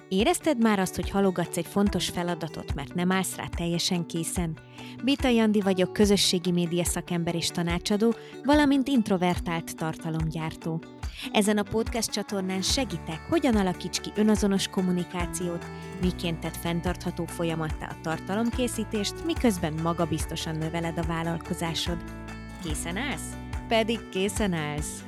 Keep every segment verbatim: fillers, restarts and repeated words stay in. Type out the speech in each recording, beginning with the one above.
Érezted már azt, hogy halogatsz egy fontos feladatot, mert nem állsz rá teljesen készen? Bitai Andi vagyok, közösségi média szakember és tanácsadó, valamint introvertált tartalomgyártó. Ezen a podcast csatornán segítek, hogyan alakíts ki önazonos kommunikációt, miként tett fenntartható folyamattá a tartalomkészítést, miközben magabiztosan növeled a vállalkozásod. Készen állsz? Pedig készen állsz!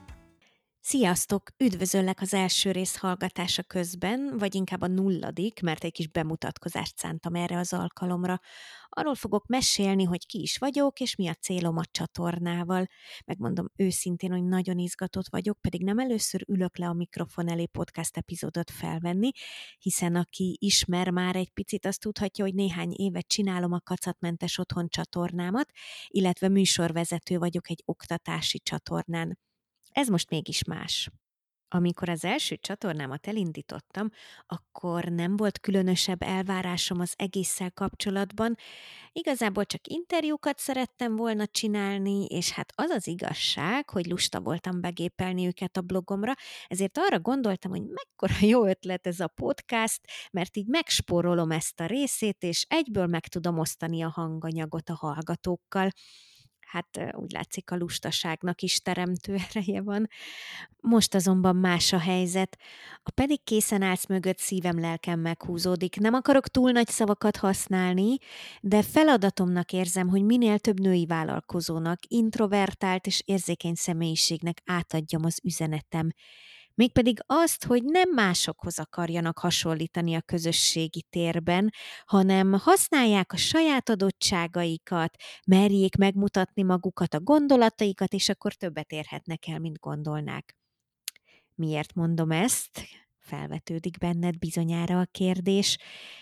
Sziasztok! Üdvözöllek az első rész hallgatása közben, vagy inkább a nulladik, mert egy kis bemutatkozást szántam erre az alkalomra. Arról fogok mesélni, hogy ki is vagyok, és mi a célom a csatornával. Megmondom őszintén, hogy nagyon izgatott vagyok, pedig nem először ülök le a mikrofon elé podcast epizódot felvenni, hiszen aki ismer már egy picit, azt tudhatja, hogy néhány évet csinálom a Kacatmentes Otthon csatornámat, illetve műsorvezető vagyok egy oktatási csatornán. Ez most mégis más. Amikor az első csatornámat elindítottam, akkor nem volt különösebb elvárásom az egésszel kapcsolatban. Igazából csak interjúkat szerettem volna csinálni, és hát az az igazság, hogy lusta voltam begépelni őket a blogomra, ezért arra gondoltam, hogy mekkora jó ötlet ez a podcast, mert így megspórolom ezt a részét, és egyből meg tudom osztani a hanganyagot a hallgatókkal. Hát úgy látszik, a lustaságnak is teremtő ereje van. Most azonban más a helyzet. A pedig készen állsz mögött szívem, lelkem meghúzódik. Nem akarok túl nagy szavakat használni, de feladatomnak érzem, hogy minél több női vállalkozónak, introvertált és érzékeny személyiségnek átadjam az üzenetem. Mégpedig azt, hogy nem másokhoz akarjanak hasonlítani a közösségi térben, hanem használják a saját adottságaikat, merjék megmutatni magukat, a gondolataikat, és akkor többet érhetnek el, mint gondolnák. Miért mondom ezt? Felvetődik benned bizonyára a kérdés.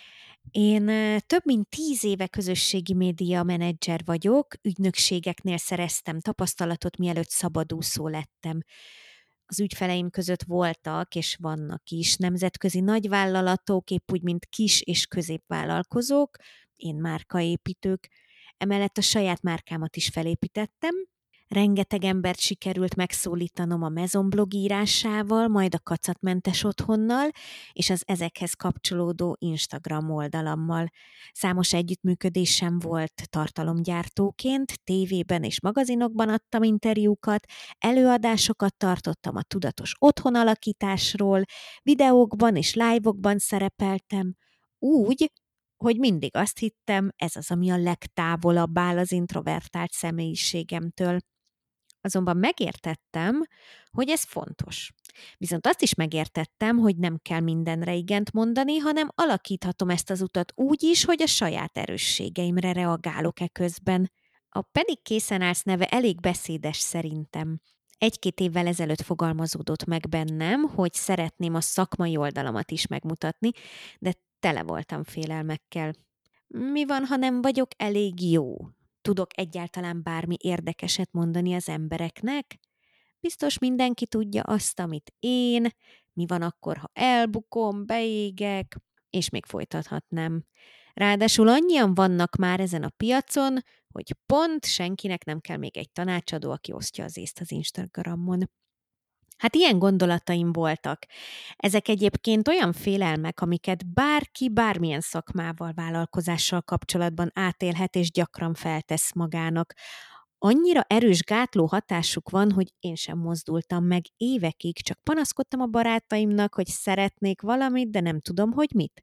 Én több mint tíz éve közösségi média menedzser vagyok, ügynökségeknél szereztem tapasztalatot, mielőtt szabadúszó lettem. Az ügyfeleim között voltak és vannak is nemzetközi nagyvállalatok, épp úgy, mint kis- és középvállalkozók, én márkaépítők, emellett a saját márkámat is felépítettem. Rengeteg embert sikerült megszólítanom a Mezon blog írásával, majd a Kacatmentes Otthonnal, és az ezekhez kapcsolódó Instagram oldalammal. Számos együttműködésem volt tartalomgyártóként, tévében és magazinokban adtam interjúkat, előadásokat tartottam a tudatos otthonalakításról, videókban és live-okban szerepeltem, úgy, hogy mindig azt hittem, ez az, ami a legtávolabb áll az introvertált személyiségemtől. Azonban megértettem, hogy ez fontos. Viszont azt is megértettem, hogy nem kell mindenre igent mondani, hanem alakíthatom ezt az utat úgy is, hogy a saját erősségeimre reagálok e közben. A pedig készen állsz neve elég beszédes szerintem. Egy-két évvel ezelőtt fogalmazódott meg bennem, hogy szeretném a szakmai oldalamat is megmutatni, de tele voltam félelmekkel. Mi van, ha nem vagyok elég jó? Tudok egyáltalán bármi érdekeset mondani az embereknek? Biztos mindenki tudja azt, amit én, mi van akkor, ha elbukom, beégek, és még folytathatnám. Ráadásul annyian vannak már ezen a piacon, hogy pont senkinek nem kell még egy tanácsadó, aki osztja az észt az Instagramon. Hát ilyen gondolataim voltak. Ezek egyébként olyan félelmek, amiket bárki bármilyen szakmával, vállalkozással kapcsolatban átélhet és gyakran feltesz magának. Annyira erős gátló hatásuk van, hogy én sem mozdultam meg évekig, csak panaszkodtam a barátaimnak, hogy szeretnék valamit, de nem tudom, hogy mit.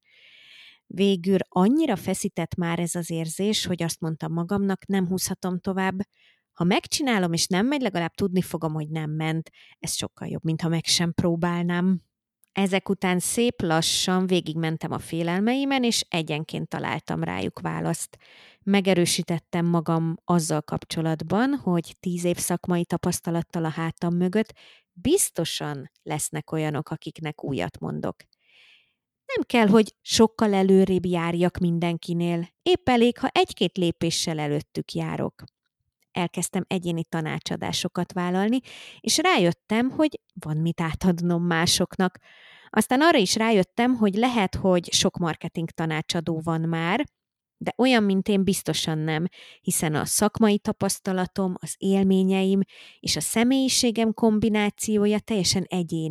Végül annyira feszített már ez az érzés, hogy azt mondtam magamnak, nem húzhatom tovább. Ha megcsinálom, és nem megy, legalább tudni fogom, hogy nem ment. Ez sokkal jobb, mint ha meg sem próbálnám. Ezek után szép lassan végigmentem a félelmeimen, és egyenként találtam rájuk választ. Megerősítettem magam azzal kapcsolatban, hogy tíz év szakmai tapasztalattal a hátam mögött biztosan lesznek olyanok, akiknek újat mondok. Nem kell, hogy sokkal előrébb járjak mindenkinél, épp elég, ha egy-két lépéssel előttük járok. Elkezdtem egyéni tanácsadásokat vállalni, és rájöttem, hogy van mit átadnom másoknak. Aztán arra is rájöttem, hogy lehet, hogy sok marketing tanácsadó van már, de olyan, mint én biztosan nem, hiszen a szakmai tapasztalatom, az élményeim és a személyiségem kombinációja teljesen egyéni.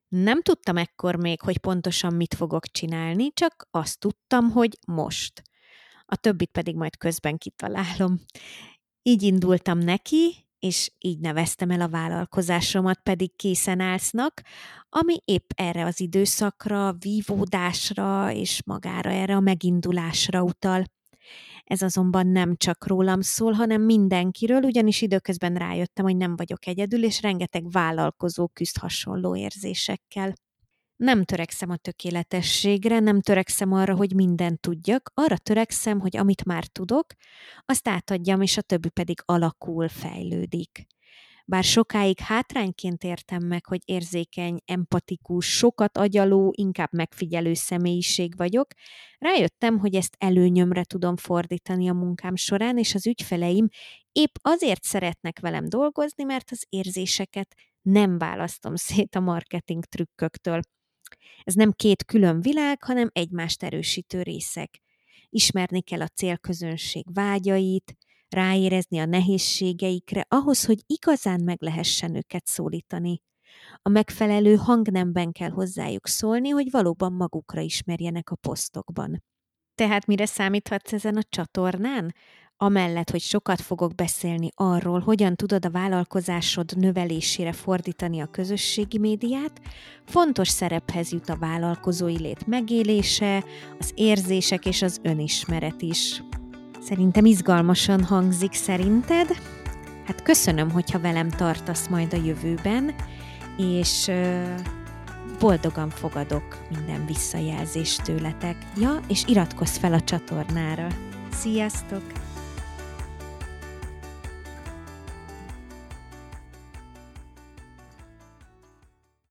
Nem tudtam ekkor még, hogy pontosan mit fogok csinálni, csak azt tudtam, hogy most. A többit pedig majd közben kitalálom. Így indultam neki, és így neveztem el a vállalkozásomat, pedig Készen állsznak, ami épp erre az időszakra, vívódásra és magára erre a megindulásra utal. Ez azonban nem csak rólam szól, hanem mindenkiről, ugyanis időközben rájöttem, hogy nem vagyok egyedül, és rengeteg vállalkozó küzd hasonló érzésekkel. Nem törekszem a tökéletességre, nem törekszem arra, hogy mindent tudjak, arra törekszem, hogy amit már tudok, azt átadjam, és a többi pedig alakul, fejlődik. Bár sokáig hátrányként értem meg, hogy érzékeny, empatikus, sokat agyaló, inkább megfigyelő személyiség vagyok, rájöttem, hogy ezt előnyömre tudom fordítani a munkám során, és az ügyfeleim épp azért szeretnek velem dolgozni, mert az érzéseket nem választom szét a marketing trükköktől. Ez nem két külön világ, hanem egymást erősítő részek. Ismerni kell a célközönség vágyait, ráérezni a nehézségeikre, ahhoz, hogy igazán meg lehessen őket szólítani. A megfelelő hangnemben kell hozzájuk szólni, hogy valóban magukra ismerjenek a posztokban. Tehát mire számíthatsz ezen a csatornán? Amellett, hogy sokat fogok beszélni arról, hogyan tudod a vállalkozásod növelésére fordítani a közösségi médiát, fontos szerephez jut a vállalkozói lét megélése, az érzések és az önismeret is. Szerintem izgalmasan hangzik, szerinted? Hát köszönöm, hogyha velem tartasz majd a jövőben, és boldogan fogadok minden visszajelzést tőletek. Ja, és iratkozz fel a csatornára. Sziasztok!